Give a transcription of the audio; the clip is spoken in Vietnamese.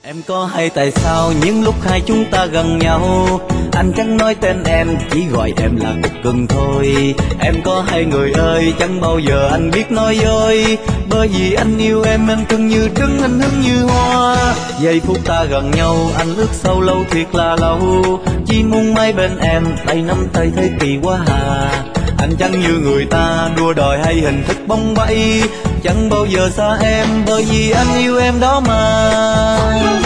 Em có hay tại sao những lúc hai chúng ta gần nhau anh chẳng nói tên em, chỉ gọi em là cục cưng thôi. Em có hay người ơi, chẳng bao giờ anh biết nói dối, bởi vì anh yêu em cưng như trứng, anh hứng như hoa. Giây phút ta gần nhau, anh ước sâu lâu thiệt là lâu, chỉ muốn mãi bên em, tay nắm tay thấy kỳ quá hà. Anh chẳng như người ta đua đòi hay hình thức bóng bẫy, chẳng bao giờ xa em, bởi vì anh yêu em đó mà.